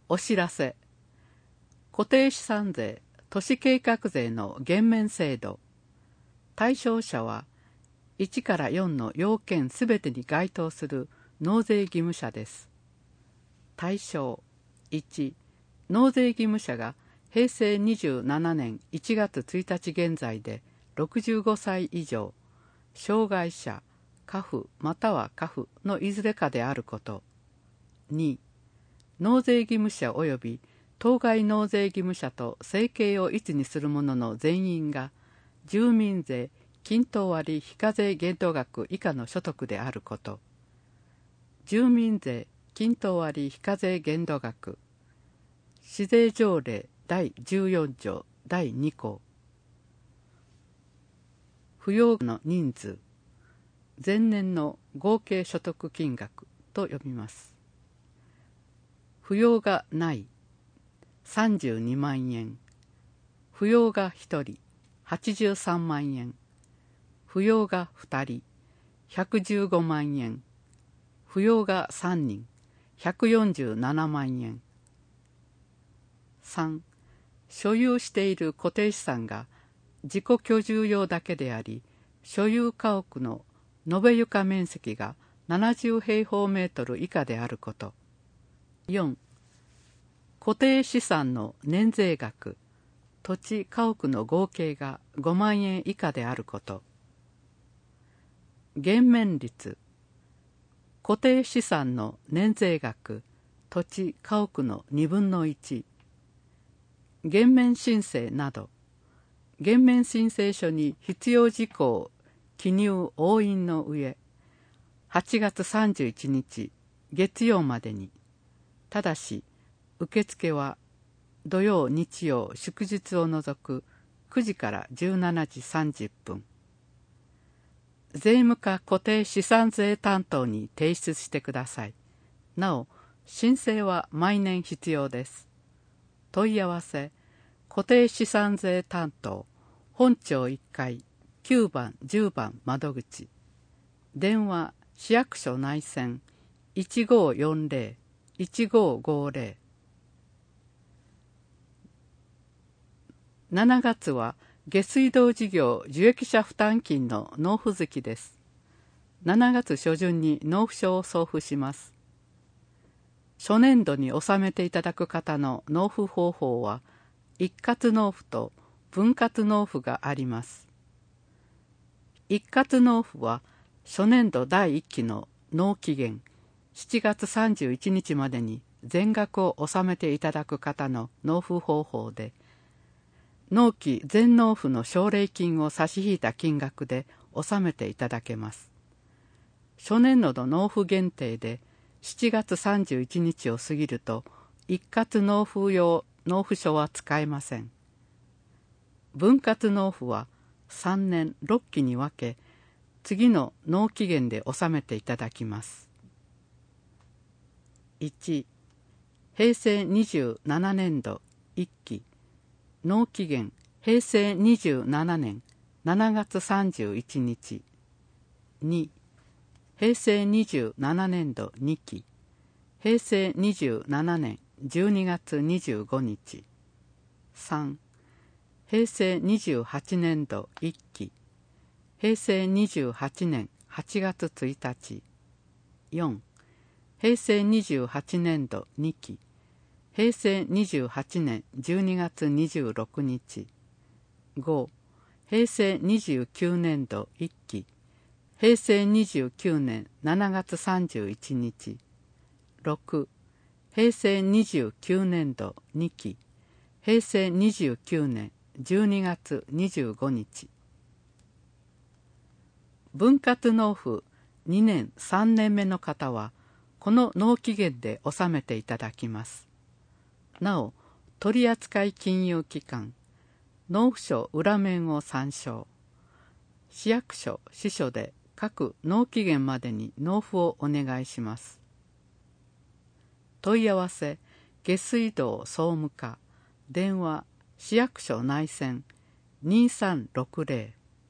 お知らせ。固定資産税、都市計画税の減免制度。対象者は1から4の要件すべてに該当する納税義務者です。対象1、納税義務者が平成27年1月1日現在で65歳以上、障害者、家父または家父のいずれかであること。2、納税義務者及び当該納税義務者と生計を一にする者の全員が住民税均等割非課税限度額以下の所得であること。住民税均等割非課税限度額、市税条例第14条第2項。扶養の人数、前年の合計所得金額と読みます。扶養がない32万円、扶養が1人83万円、扶養が2人115万円、扶養が3人147万円。3、所有している固定資産が自己居住用だけであり、所有家屋の延べ床面積が70平方メートル以下であること。4、固定資産の年税額、土地家屋の合計が5万円以下であること。減免率、固定資産の年税額、土地家屋の2分の1。減免申請など、減免申請書に必要事項を記入押印の上、8月31日月曜までに。ただし、受付は土曜日曜祝日を除く9時から17時30分。税務課固定資産税担当に提出してください。なお、申請は毎年必要です。問い合わせ、固定資産税担当、本庁1階9番10番窓口。電話、市役所内線 1540-1550。7月は下水道事業受益者負担金の納付月です。7月初旬に納付書を送付します。初年度に納めていただく方の納付方法は、一括納付と分割納付があります。一括納付は、初年度第1期の納期限7月31日までに全額を納めていただく方の納付方法で、納期全納付の奨励金を差し引いた金額で納めていただけます。初年度の納付限定で7月31日を過ぎると一括納付用納付書は使えません。分割納付は3年6期に分け、次の納期限で納めていただきます。1、平成27年度1期納期限平成27年7月31日。2、平成27年度2期平成27年12月25日。3、平成28年度1期平成28年8月1日。4、平成28年度2期平成28年12月26日。5、平成29年度1期平成29年7月31日。6、平成29年度2期平成29年12月25日。分割納付2年3年目の方は、この納期限で納めていただきます。なお、取扱金融機関、納付書裏面を参照。市役所、支所で各納期限までに納付をお願いします。問い合わせ、下水道総務課、電話、市役所内線2360。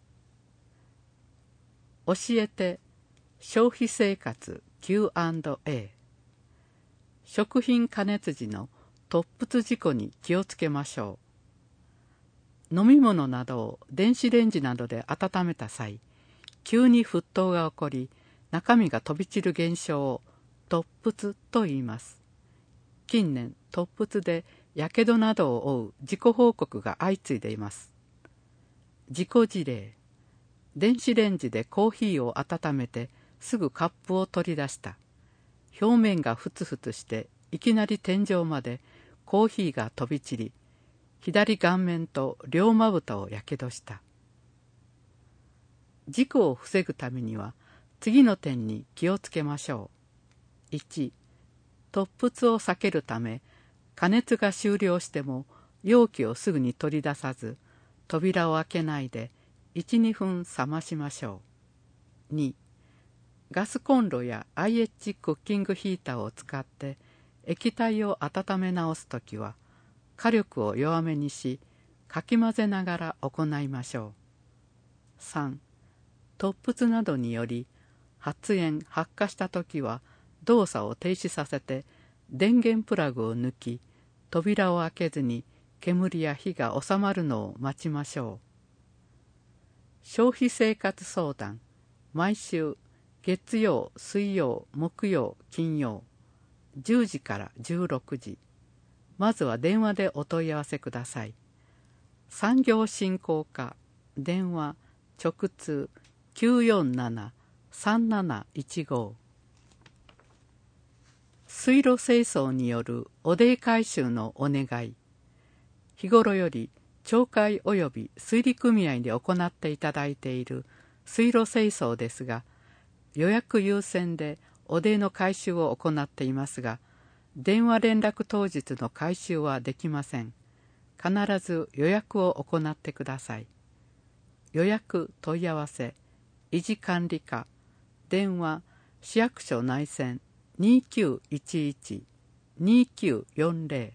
教えて、消費生活 Q&A。食品加熱時の突発事故に気をつけましょう。飲み物などを電子レンジなどで温めた際、急に沸騰が起こり、中身が飛び散る現象を突発と言います。近年、突発でやけどなどを負う事故報告が相次いでいます。事故事例。電子レンジでコーヒーを温めてすぐカップを取り出した。表面がふつふつしていきなり天井までコーヒーが飛び散り、左顔面と両まぶたをやけどした。事故を防ぐためには次の点に気をつけましょう。1、突発を避けるため、加熱が終了しても容器をすぐに取り出さず、扉を開けないで 1,2 分冷ましましょう。2、ガスコンロや IH クッキングヒーターを使って液体を温め直すときは、火力を弱めにし、かき混ぜながら行いましょう。3、突発などにより発煙・発火したときは動作を停止させて電源プラグを抜き、扉を開けずに煙や火が収まるのを待ちましょう。消費生活相談、毎週月曜、水曜、木曜、金曜、10時から16時。まずは電話でお問い合わせください。産業振興課、電話、直通 947-3715。水路清掃による汚泥回収のお願い。日頃より町会及び水利組合で行っていただいている水路清掃ですが、予約優先で汚泥の回収を行っていますが、電話連絡当日の回収はできません。必ず予約を行ってください。予約問い合わせ、維持管理課、電話、市役所内線 2911-2940。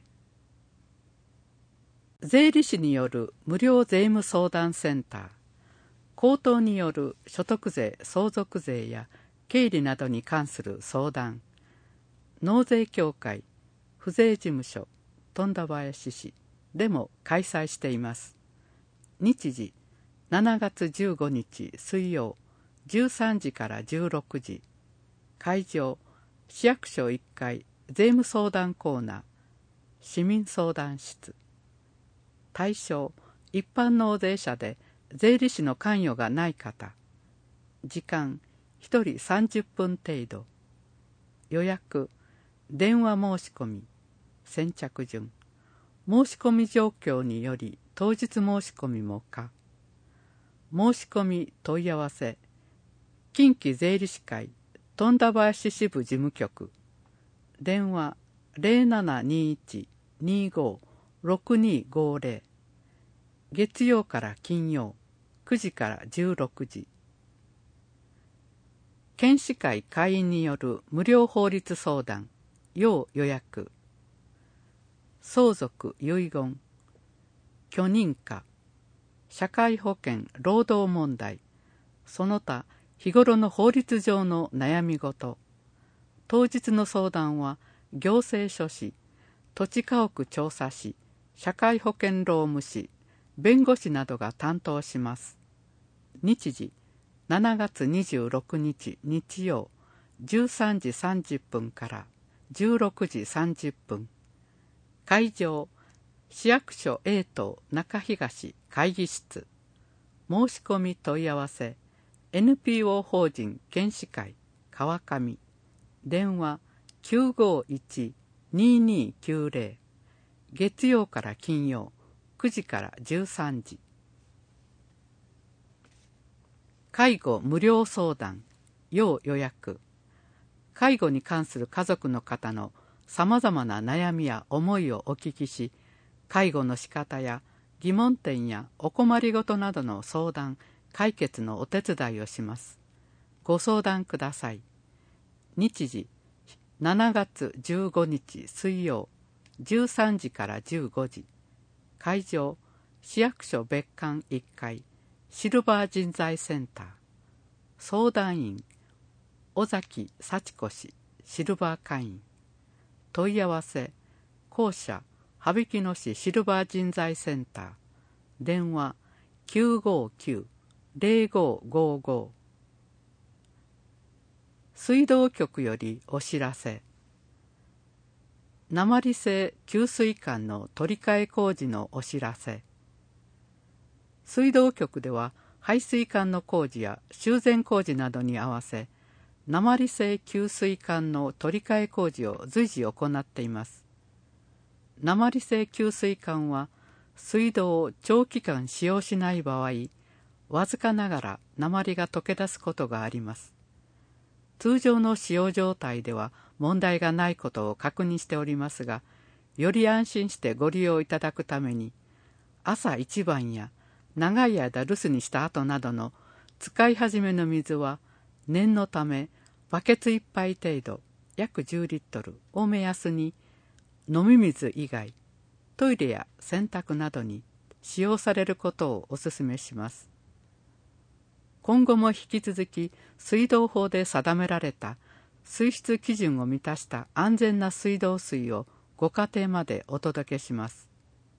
税理士による無料税務相談センター。口頭による所得税、相続税や経理などに関する相談。納税協会、府税事務所、富田林市でも開催しています。日時、7月15日水曜、13時から16時。会場、市役所1階、税務相談コーナー、市民相談室。対象、一般納税者で税理士の関与がない方。時間、1人30分程度。予約、電話申し込み、先着順。申し込み状況により当日申し込みも可。申し込み問い合わせ、近畿税理士会富田林支部事務局。電話0721-25-6250。月曜から金曜、9時から16時。県市会会員による無料法律相談、要予約。相続遺言、許認可、社会保険労働問題、その他日頃の法律上の悩み事。当日の相談は行政書士、土地家屋調査士、社会保険労務士、弁護士などが担当します。日時、7月26日日曜、13時30分から16時30分。会場、市役所 A 棟中東会議室。申し込み問い合わせ、NPO 法人県市会川上。電話951-2290。月曜から金曜、9時から13時。介護無料相談、要予約。介護に関する家族の方のさまざまな悩みや思いをお聞きし、介護の仕方や疑問点やお困りごとなどの相談、解決のお手伝いをします。ご相談ください。日時、7月15日水曜、13時から15時。会場、市役所別館1階、シルバー人材センター。相談員、尾崎幸子氏、シルバー会員。問い合わせ校舎羽曳野市シルバー人材センター、電話 959-0555。 水道局よりお知らせ。鉛製給水管の取り替え工事のお知らせ。水道局では排水管の工事や修繕工事などに合わせ、鉛製給水管の取り替え工事を随時行っています。鉛製給水管は水道を長期間使用しない場合、わずかながら鉛が溶け出すことがあります。通常の使用状態では問題がないことを確認しておりますが、より安心してご利用いただくために、朝一番や長い間留守にした後などの使い始めの水は、念のためバケツ1杯程度、約10リットルを目安に、飲み水以外、トイレや洗濯などに使用されることをお勧めします。今後も引き続き水道法で定められた水質基準を満たした安全な水道水をご家庭までお届けします。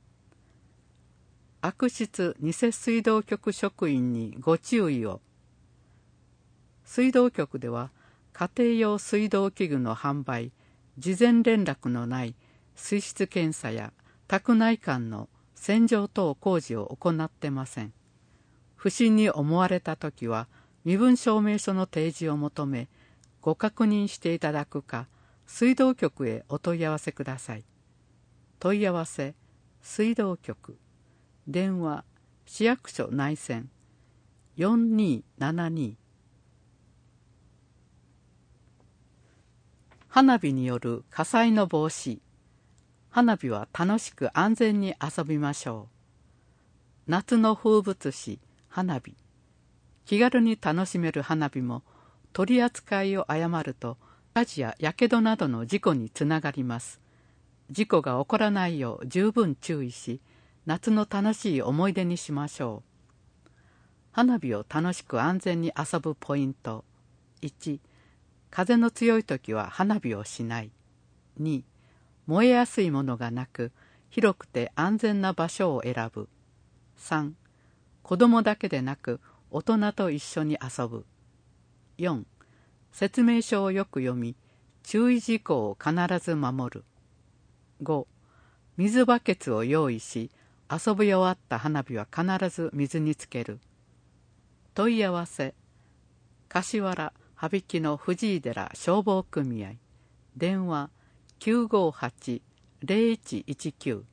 悪質偽水道局職員にご注意を。水道局では家庭用水道器具の販売、事前連絡のない水質検査や宅内間の洗浄等工事を行ってません。不審に思われたときは、身分証明書の提示を求め、ご確認していただくか、水道局へお問い合わせください。問い合わせ、水道局。電話、市役所内線、4272。花火による火災の防止。花火は楽しく安全に遊びましょう。夏の風物詩、花火。気軽に楽しめる花火も、取り扱いを誤ると火事ややけどなどの事故につながります。事故が起こらないよう十分注意し、夏の楽しい思い出にしましょう。花火を楽しく安全に遊ぶポイント。1、風の強い時は花火をしない。2、燃えやすいものがなく、広くて安全な場所を選ぶ。3、子供だけでなく大人と一緒に遊ぶ。4、説明書をよく読み、注意事項を必ず守る。5、水バケツを用意し、遊び終わった花火は必ず水につける。問い合わせ、柏原羽曳野藤井寺消防組合、電話 958-0119